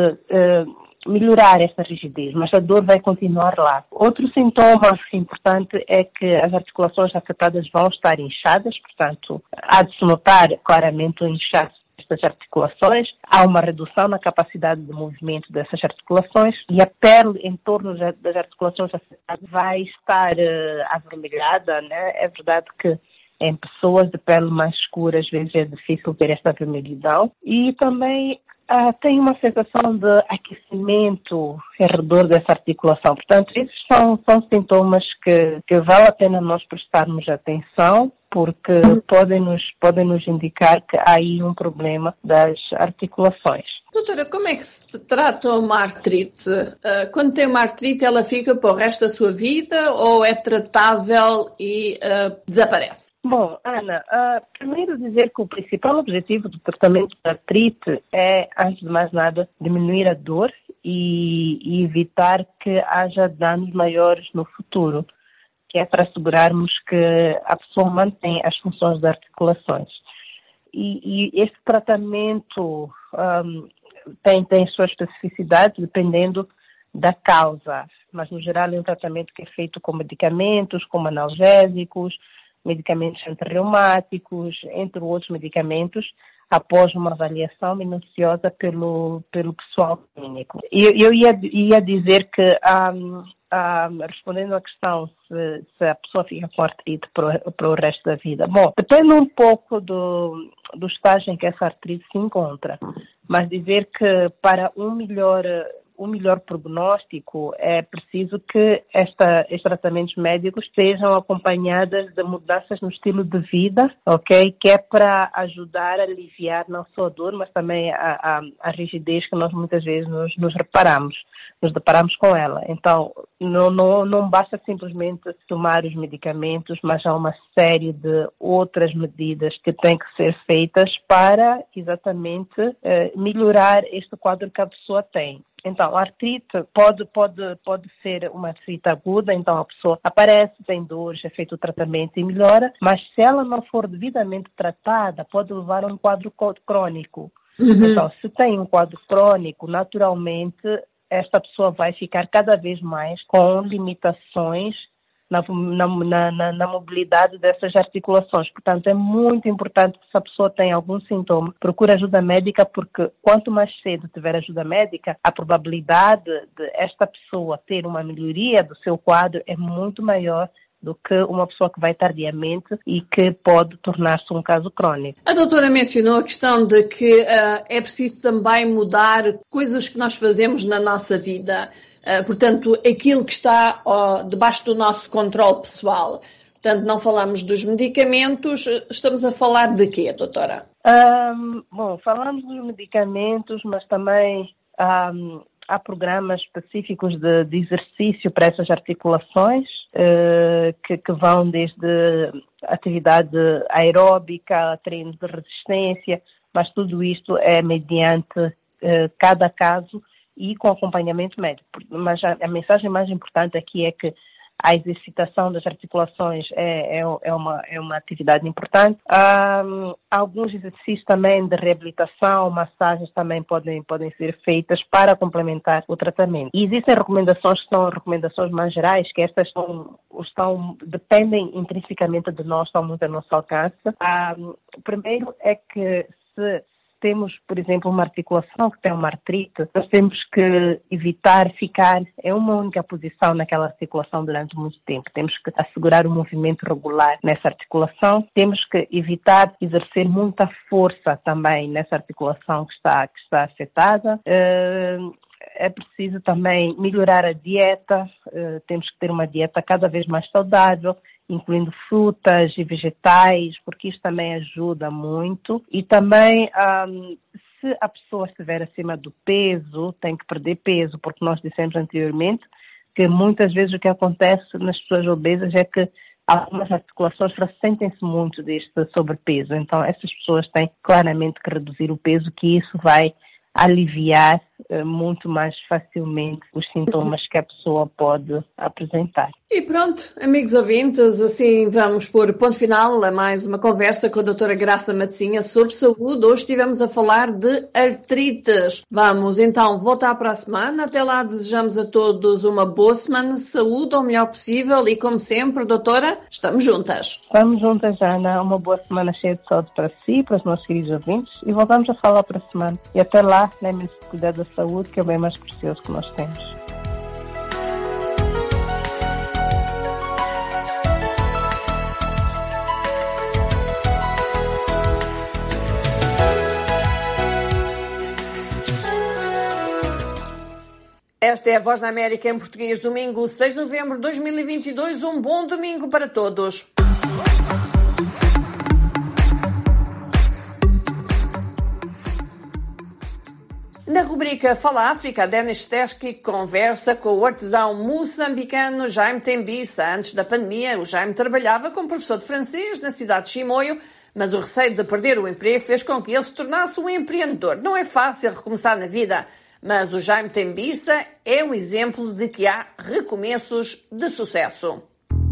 melhorar essa rigidez, mas a dor vai continuar lá. Outro sintoma importante é que as articulações afetadas vão estar inchadas, portanto, há de se notar claramente o inchaço das articulações, há uma redução na capacidade de movimento dessas articulações e a pele em torno das articulações afetadas vai estar avermelhada, né? É verdade que em pessoas de pele mais escura às vezes é difícil ter esta vermelhidão e também tem uma sensação de aquecimento em redor dessa articulação. Portanto, esses são sintomas que vale a pena nós prestarmos atenção, porque podem nos indicar que há aí um problema das articulações. Doutora, como é que se trata uma artrite? Quando tem uma artrite, ela fica para o resto da sua vida ou é tratável e desaparece? Bom, Ana, primeiro dizer que o principal objetivo do tratamento da artrite é, antes de mais nada, diminuir a dor e evitar que haja danos maiores no futuro, que é para assegurarmos que a pessoa mantém as funções das articulações. E este tratamento tem sua especificidade dependendo da causa, mas no geral é um tratamento que é feito com medicamentos, como analgésicos, medicamentos antirreumáticos, entre outros medicamentos, após uma avaliação minuciosa pelo pessoal clínico. Eu ia dizer que, respondendo à questão se a pessoa fica com artrite para o resto da vida. Bom, depende um pouco do estágio em que essa artrite se encontra, mas dizer que para um melhor prognóstico é preciso que estes tratamentos médicos sejam acompanhados de mudanças no estilo de vida, ok? Que é para ajudar a aliviar não só a dor, mas também a rigidez que nós muitas vezes nos deparamos com ela. Então, não basta simplesmente tomar os medicamentos, mas há uma série de outras medidas que têm que ser feitas para exatamente melhorar este quadro que a pessoa tem. Então, a artrite pode ser uma artrite aguda, então a pessoa aparece, tem dores, é feito o tratamento e melhora, mas se ela não for devidamente tratada, pode levar a um quadro crônico. Então, se tem um quadro crônico, naturalmente, esta pessoa vai ficar cada vez mais com limitações na mobilidade dessas articulações. Portanto, é muito importante que se a pessoa tem algum sintoma, procure ajuda médica, porque quanto mais cedo tiver ajuda médica, a probabilidade de esta pessoa ter uma melhoria do seu quadro é muito maior do que uma pessoa que vai tardiamente e que pode tornar-se um caso crônico. A doutora mencionou a questão de que é preciso também mudar coisas que nós fazemos na nossa vida. Portanto, aquilo que está debaixo do nosso controle pessoal. Portanto, não falamos dos medicamentos, estamos a falar de quê, doutora? Bom, falamos dos medicamentos, mas também há programas específicos de exercício para essas articulações, que vão desde atividade aeróbica, treinos de resistência, mas tudo isto é mediante cada caso e com acompanhamento médico. Mas a mensagem mais importante aqui é que a exercitação das articulações é uma atividade importante. Alguns exercícios também de reabilitação, massagens também podem ser feitas para complementar o tratamento. E existem recomendações que são recomendações mais gerais, que estas dependem intrinsecamente de nós, estão muito ao nosso alcance. O primeiro é que se temos, por exemplo, uma articulação que tem uma artrite, nós temos que evitar ficar em uma única posição naquela articulação durante muito tempo. Temos que assegurar um movimento regular nessa articulação. Temos que evitar exercer muita força também nessa articulação que está afetada. É preciso também melhorar a dieta. Temos que ter uma dieta cada vez mais saudável, incluindo frutas e vegetais, porque isso também ajuda muito. E também, se a pessoa estiver acima do peso, tem que perder peso, porque nós dissemos anteriormente que muitas vezes o que acontece nas pessoas obesas é que algumas articulações ressentem-se muito deste sobrepeso. Então, essas pessoas têm claramente que reduzir o peso, que isso vai aliviar muito mais facilmente os sintomas que a pessoa pode apresentar. E pronto, amigos ouvintes, assim vamos pôr ponto final a mais uma conversa com a doutora Graça Matezinha sobre saúde. Hoje estivemos a falar de artrites. Vamos então voltar para a semana. Até lá desejamos a todos uma boa semana de saúde, o melhor possível, e como sempre, doutora, estamos juntas. Estamos juntas, Ana. Uma boa semana cheia de saúde para si e para os nossos queridos ouvintes, e voltamos a falar para a semana. E até lá, lembre-se de cuidar da saúde, que é o bem mais precioso que nós temos. Esta é a Voz da América em português, domingo 6 de novembro de 2022. Um bom domingo para todos. Na rubrica Fala África, Denis Teschke conversa com o artesão moçambicano Jaime Tembiça. Antes da pandemia, o Jaime trabalhava como professor de francês na cidade de Chimoio, mas o receio de perder o emprego fez com que ele se tornasse um empreendedor. Não é fácil recomeçar na vida, mas o Jaime Tembiça é um exemplo de que há recomeços de sucesso.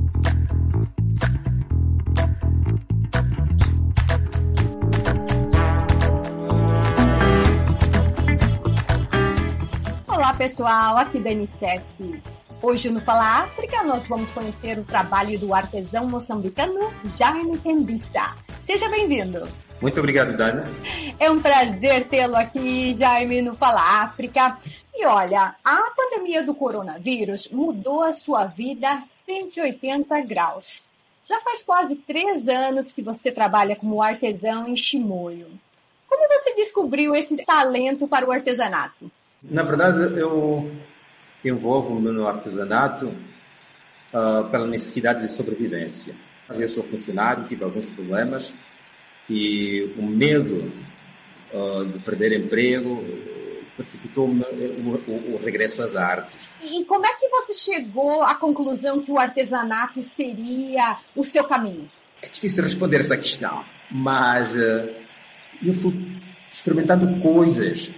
Olá pessoal, aqui Denis Teschke. Hoje no Fala África nós vamos conhecer o trabalho do artesão moçambicano Jaime Tembiça. Seja bem-vindo. Muito obrigado, Dana. É um prazer tê-lo aqui, Jaime, no Fala África. E olha, a pandemia do coronavírus mudou a sua vida 180 graus. Já faz quase 3 anos que você trabalha como artesão em Chimoio. Como você descobriu esse talento para o artesanato? Na verdade, eu envolvo-me no artesanato pela necessidade de sobrevivência. Eu sou funcionário, tive alguns problemas e o medo de perder emprego precipitou-me o regresso às artes. E como é que você chegou à conclusão que o artesanato seria o seu caminho? É difícil responder essa questão, mas eu fui experimentando coisas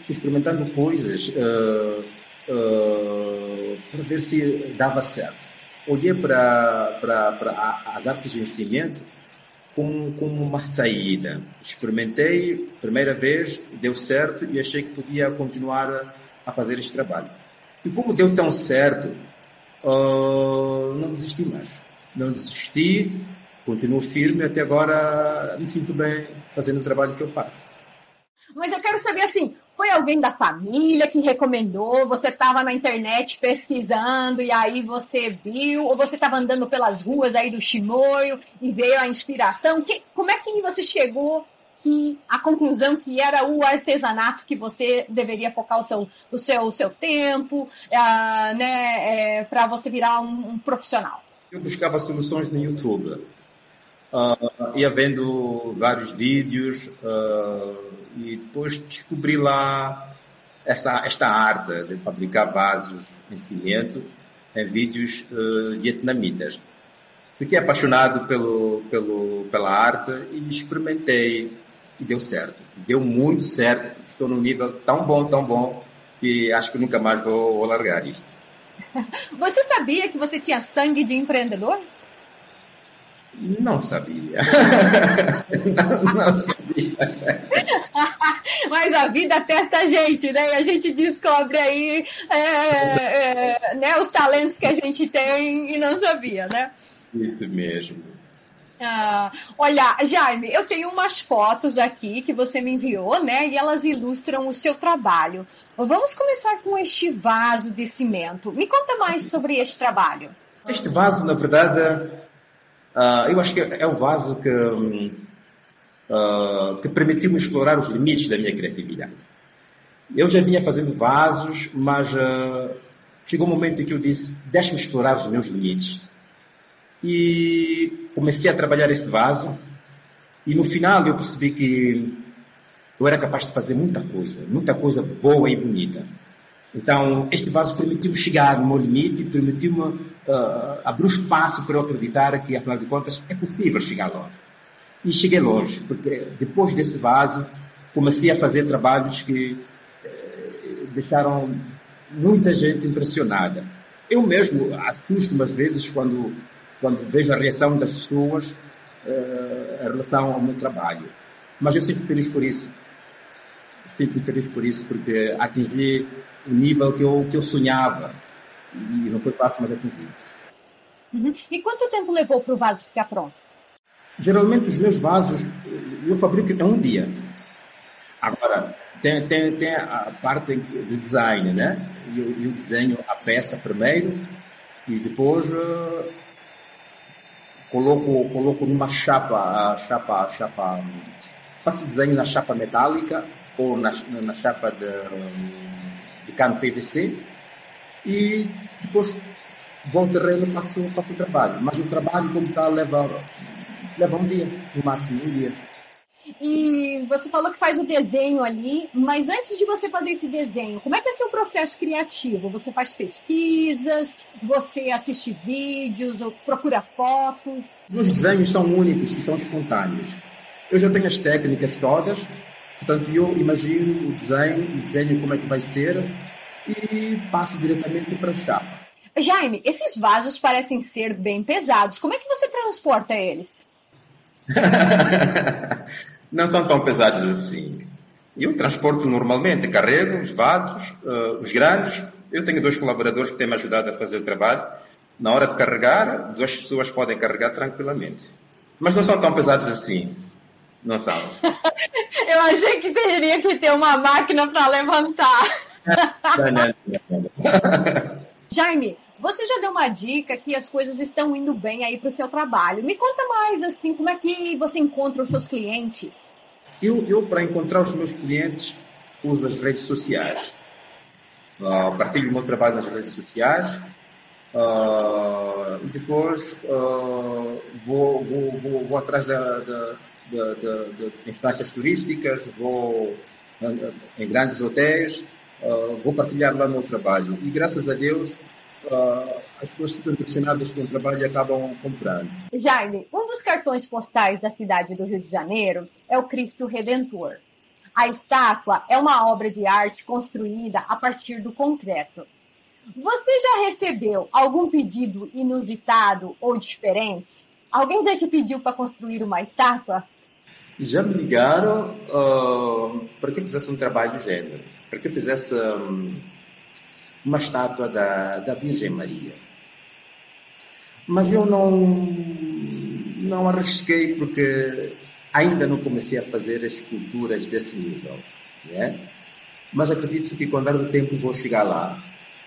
para ver se dava certo. Olhei para as artes de vencimento como uma saída. Experimentei, primeira vez, deu certo e achei que podia continuar a fazer este trabalho. E como deu tão certo, não desisti mais. Não desisti, continuo firme, até agora me sinto bem fazendo o trabalho que eu faço. Mas eu quero saber assim, foi alguém da família que recomendou? Você estava na internet pesquisando e aí você viu? Ou você estava andando pelas ruas aí do Chimoio e veio a inspiração? Como é que você chegou à conclusão que era o artesanato que você deveria focar o seu tempo, para você virar um profissional? Eu buscava soluções no YouTube. Ia vendo vários vídeos e depois descobri lá esta arte de fabricar vasos em cimento em vídeos vietnamitas. Fiquei apaixonado pela arte e experimentei e deu certo. Deu muito certo, porque estou num nível tão bom, que acho que nunca mais vou largar isto. Você sabia que você tinha sangue de empreendedor? Não sabia. não sabia. Mas a vida testa a gente, né? E a gente descobre aí os talentos que a gente tem e não sabia, né? Isso mesmo. Olha, Jaime, eu tenho umas fotos aqui que você me enviou, né? E elas ilustram o seu trabalho. Vamos começar com este vaso de cimento. Me conta mais sobre este trabalho. Este vaso, na verdade, eu acho que é o vaso que permitiu-me explorar os limites da minha criatividade. Eu já vinha fazendo vasos, mas chegou um momento em que eu disse, deixa-me explorar os meus limites. E comecei a trabalhar este vaso e no final eu percebi que eu era capaz de fazer muita coisa boa e bonita. Então, este vaso permitiu-me chegar no meu limite, permitiu-me abrir espaço para eu acreditar que, afinal de contas, é possível chegar longe. E cheguei longe, porque depois desse vaso comecei a fazer trabalhos que deixaram muita gente impressionada. Eu mesmo assusto-me às vezes quando vejo a reação das pessoas em relação ao meu trabalho. Mas eu sinto feliz por isso. Sinto-me feliz por isso, porque atingi o nível que eu sonhava. E não foi fácil, mas atingi. Uhum. E quanto tempo levou para o vaso ficar pronto? Geralmente os meus vasos eu fabrico em um dia. Agora, tem a parte do design, né? Eu desenho a peça primeiro e depois coloco numa chapa, faço desenho na chapa metálica ou na chapa de cano PVC e depois vou ao terreno e faço o trabalho. Mas o trabalho como tal leva um dia, no máximo um dia. E você falou que faz o desenho ali, mas antes de você fazer esse desenho, como é que é seu processo criativo? Você faz pesquisas, você assiste vídeos, ou procura fotos? Os meus desenhos são únicos e são espontâneos. Eu já tenho as técnicas todas, portanto eu imagino o desenho como é que vai ser e passo diretamente para a chapa. Jaime, esses vasos parecem ser bem pesados. Como é que você transporta eles? Não são tão pesados assim. Eu transporto normalmente, carrego os vasos, os grandes. Eu tenho 2 colaboradores que têm me ajudado a fazer o trabalho. Na hora de carregar, 2 pessoas podem carregar tranquilamente. Mas não são tão pesados assim. Não são. Eu achei que teria que ter uma máquina para levantar. Não. Jaime, você já deu uma dica que as coisas estão indo bem aí para o seu trabalho. Me conta mais, assim, como é que você encontra os seus clientes? Eu para encontrar os meus clientes, uso as redes sociais. Partilho o meu trabalho nas redes sociais. E depois vou atrás de instâncias turísticas, vou em grandes hotéis, vou partilhar lá o meu trabalho. E graças a Deus, as pessoas ficam impressionadas com o trabalho e acabam comprando. Jaime, um dos cartões postais da cidade do Rio de Janeiro é o Cristo Redentor. A estátua é uma obra de arte construída a partir do concreto. Você já recebeu algum pedido inusitado ou diferente? Alguém já te pediu para construir uma estátua? Já me ligaram para que eu fizesse um trabalho do gênero, para que eu fizesse uma estátua da Virgem Maria. Mas eu não arrisquei porque ainda não comecei a fazer esculturas desse nível, né? Mas acredito que com o andar do tempo vou chegar lá.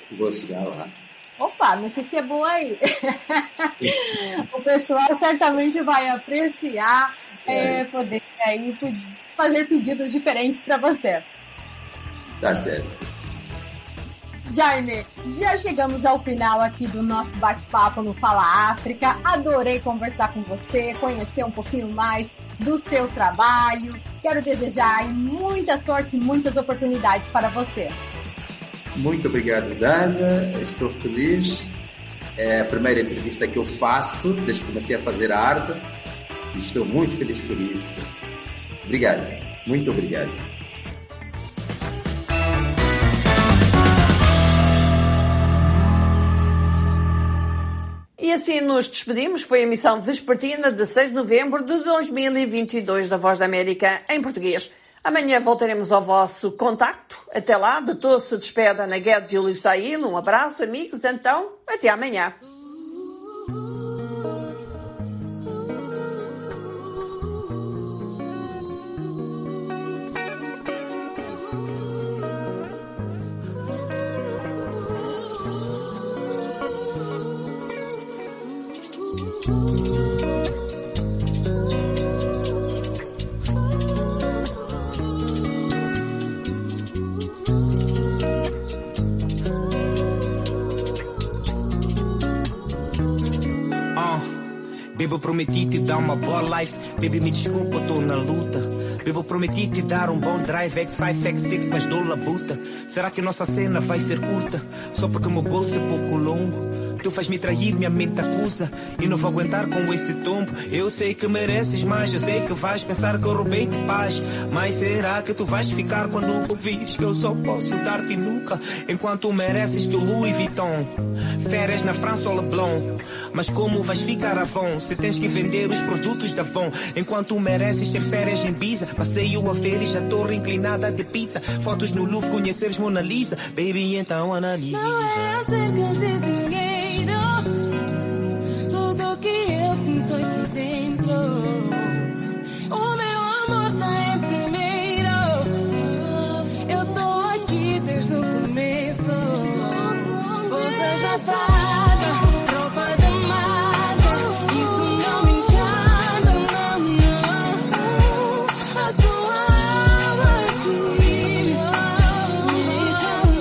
Opa, notícia boa aí. O pessoal certamente vai apreciar poder aí fazer pedidos diferentes para você. Tá certo. Jaime, já chegamos ao final aqui do nosso bate-papo no Fala África. Adorei conversar com você, conhecer um pouquinho mais do seu trabalho. Quero desejar muita sorte e muitas oportunidades para você. Muito obrigado, Dana. Estou feliz. É a primeira entrevista que eu faço desde que comecei a fazer a arte. Estou muito feliz por isso. Obrigado. Muito obrigado. E assim nos despedimos. Foi a emissão vespertina de 6 de novembro de 2022 da Voz da América em português. Amanhã voltaremos ao vosso contacto. Até lá, de todos se despede Ana Guedes e o Luís Saíno. Um abraço, amigos. Então, até amanhã. Baby, eu prometi te dar uma boa life. Baby, me desculpa, tô na luta. Baby, eu prometi te dar um bom drive. X5, X6, mas dou labuta. Será que nossa cena vai ser curta? Só porque o meu bolso é pouco longo. Tu faz me trair, minha mente acusa. E não vou aguentar com esse tombo. Eu sei que mereces mais. Eu sei que vais pensar que eu roubei-te paz. Mas será que tu vais ficar quando ouvires que eu só posso dar-te nunca? Enquanto mereces do Louis Vuitton, férias na França ou Leblon. Mas como vais ficar a Avon se tens que vender os produtos da Avon? Enquanto mereces ter férias em Ibiza, passeio a veres a torre inclinada de pizza, fotos no Louvre, conheceres Mona Lisa. Baby, então analisa. Não é acerca de dinheiro, tudo que eu sinto aqui dentro. O meu amor tá em primeiro. Eu tô aqui desde o começo. Bolsas da Sara, roupa de marca, isso não me encanta, não. A tua alma aqui me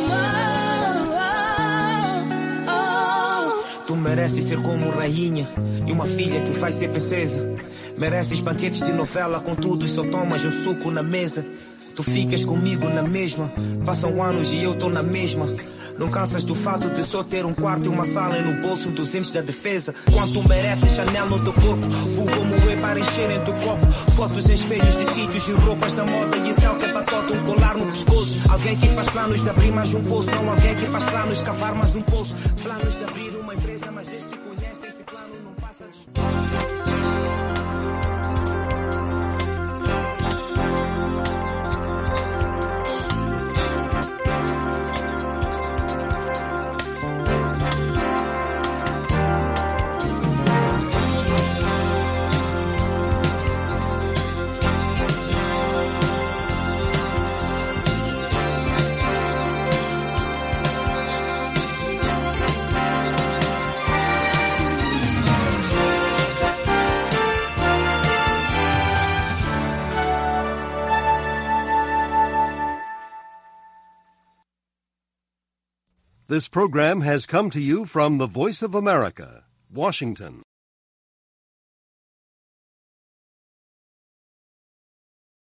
chama. Tu mereces ser como rainha e uma filha que vai ser princesa. Mereces banquetes de novela com tudo e só tomas um suco na mesa. Tu ficas comigo na mesma, passam anos e eu tô na mesma. Não cansas do fato de só ter um quarto e uma sala e no bolso 200 da defesa. Quanto mereces Chanel no teu corpo, vou moer para encherem teu copo. Fotos em espelhos de sítios e roupas da moda e céu que é patota, um colar no pescoço. Alguém que faz planos de abrir mais um poço, não alguém que faz planos de cavar mais um poço. Planos de abrir uma empresa, mas desde que conhecem esse plano não passa de... This program has come to you from the Voice of America, Washington.